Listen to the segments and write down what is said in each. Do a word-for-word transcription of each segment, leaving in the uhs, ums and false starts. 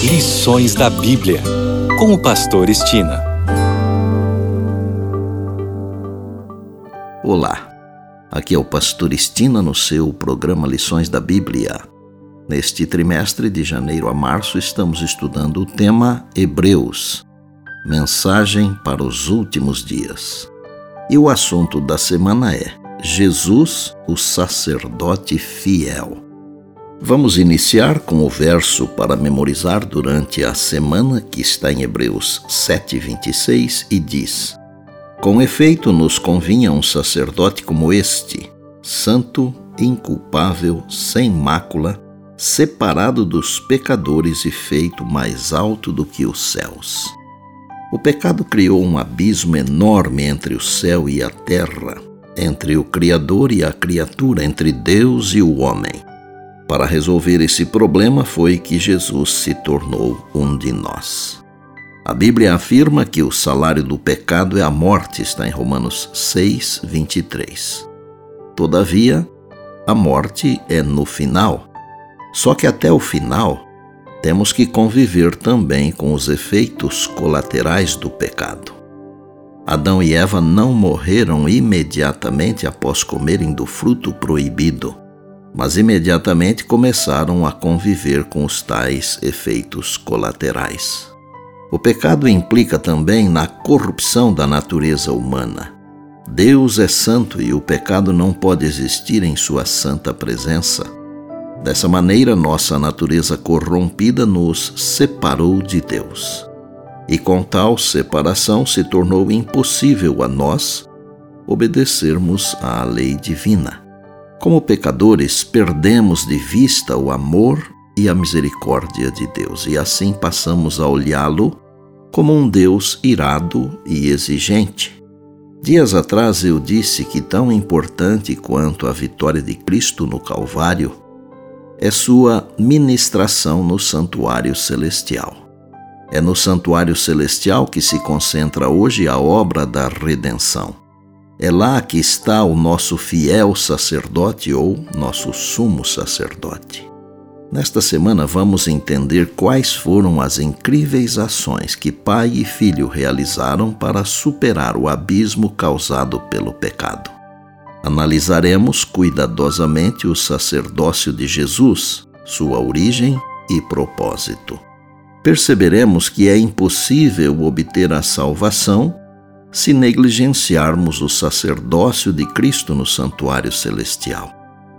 Lições da Bíblia, com o pastor Estina. Olá, aqui é o pastor Estina no seu programa Lições da Bíblia. Neste trimestre, de janeiro a março, estamos estudando o tema Hebreus, mensagem para os últimos dias. E o assunto da semana é Jesus, o sacerdote fiel. Vamos iniciar com o verso para memorizar durante a semana, que está em Hebreus sete, vinte e seis, e diz: Com efeito nos convinha um sacerdote como este, santo, inculpável, sem mácula, separado dos pecadores e feito mais alto do que os céus. O pecado criou um abismo enorme entre o céu e a terra, entre o Criador e a criatura, entre Deus e o homem. Para resolver esse problema foi que Jesus se tornou um de nós. A Bíblia afirma que o salário do pecado é a morte, está em Romanos seis, vinte e três. Todavia, a morte é no final. Só que até o final, temos que conviver também com os efeitos colaterais do pecado. Adão e Eva não morreram imediatamente após comerem do fruto proibido, mas imediatamente começaram a conviver com os tais efeitos colaterais. O pecado implica também na corrupção da natureza humana. Deus é santo e o pecado não pode existir em sua santa presença. Dessa maneira, nossa natureza corrompida nos separou de Deus. E com tal separação se tornou impossível a nós obedecermos à lei divina. Como pecadores, perdemos de vista o amor e a misericórdia de Deus, e assim passamos a olhá-lo como um Deus irado e exigente. Dias atrás eu disse que tão importante quanto a vitória de Cristo no Calvário é sua ministração no santuário celestial. É no santuário celestial que se concentra hoje a obra da redenção. É lá que está o nosso fiel sacerdote ou nosso sumo sacerdote. Nesta semana vamos entender quais foram as incríveis ações que pai e filho realizaram para superar o abismo causado pelo pecado. Analisaremos cuidadosamente o sacerdócio de Jesus, sua origem e propósito. Perceberemos que é impossível obter a salvação se negligenciarmos o sacerdócio de Cristo no santuário celestial.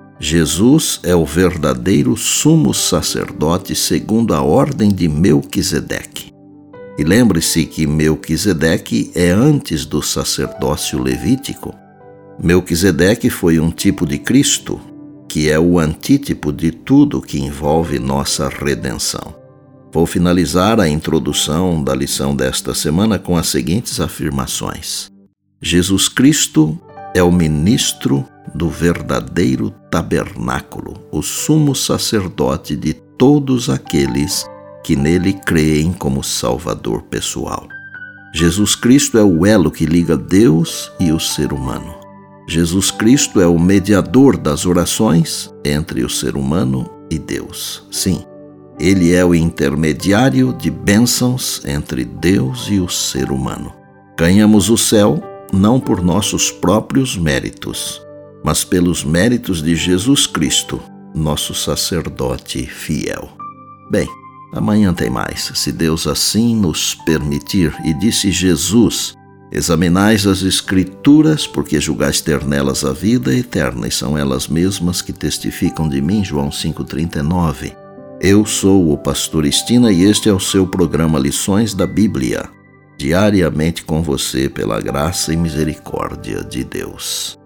Jesus é o verdadeiro sumo sacerdote segundo a ordem de Melquisedeque. E lembre-se que Melquisedeque é antes do sacerdócio levítico. Melquisedeque foi um tipo de Cristo, que é o antítipo de tudo que envolve nossa redenção. Vou finalizar a introdução da lição desta semana com as seguintes afirmações. Jesus Cristo é o ministro do verdadeiro tabernáculo, o sumo sacerdote de todos aqueles que nele creem como Salvador pessoal. Jesus Cristo é o elo que liga Deus e o ser humano. Jesus Cristo é o mediador das orações entre o ser humano e Deus. Sim, Ele é o intermediário de bênçãos entre Deus e o ser humano. Ganhamos o céu não por nossos próprios méritos, mas pelos méritos de Jesus Cristo, nosso sacerdote fiel. Bem, amanhã tem mais, se Deus assim nos permitir. E disse Jesus: Examinais as Escrituras, porque julgais ter nelas a vida eterna, e são elas mesmas que testificam de mim. João cinco, trinta e nove. Eu sou o pastor Estina e este é o seu programa Lições da Bíblia, diariamente com você pela graça e misericórdia de Deus.